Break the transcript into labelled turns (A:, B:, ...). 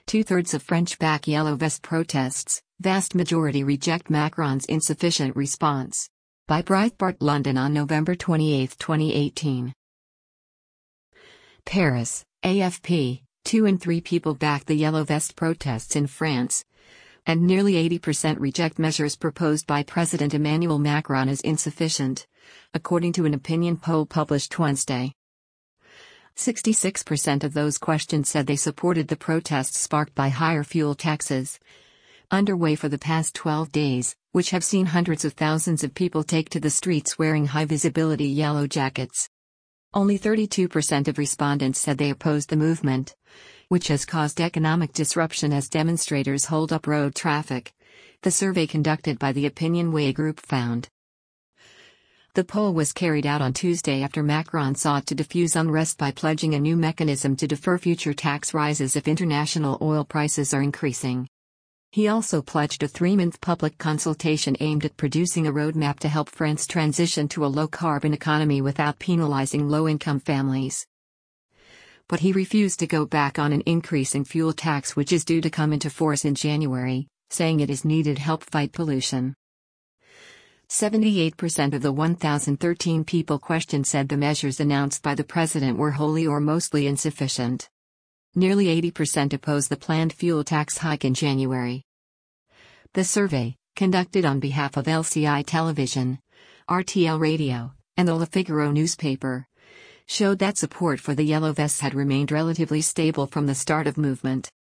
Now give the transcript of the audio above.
A: Two-thirds of French back Yellow Vest protests, vast majority reject Macron's insufficient response. By Breitbart London on November 28, 2018. Paris, AFP, 2 in 3 people back the Yellow Vest protests in France, and nearly 80% reject measures proposed by President Emmanuel Macron as insufficient, according to an opinion poll published Wednesday. 66% of those questioned said they supported the protests sparked by higher fuel taxes, underway for the past 12 days, which have seen hundreds of thousands of people take to the streets wearing high-visibility yellow jackets. Only 32% of respondents said they opposed the movement, which has caused economic disruption as demonstrators hold up road traffic, the survey conducted by the Opinionway Group found. The poll was carried out on Tuesday after Macron sought to diffuse unrest by pledging a new mechanism to defer future tax rises if international oil prices are increasing. He also pledged a 3-month public consultation aimed at producing a roadmap to help France transition to a low-carbon economy without penalizing low-income families. But he refused to go back on an increase in fuel tax which is due to come into force in January, saying it is needed to help fight pollution. 78% of the 1,013 people questioned said the measures announced by the president were wholly or mostly insufficient. Nearly 80% opposed the planned fuel tax hike in January. The survey, conducted on behalf of LCI Television, RTL Radio, and the Le Figaro newspaper, showed that support for the Yellow Vests had remained relatively stable from the start of movement.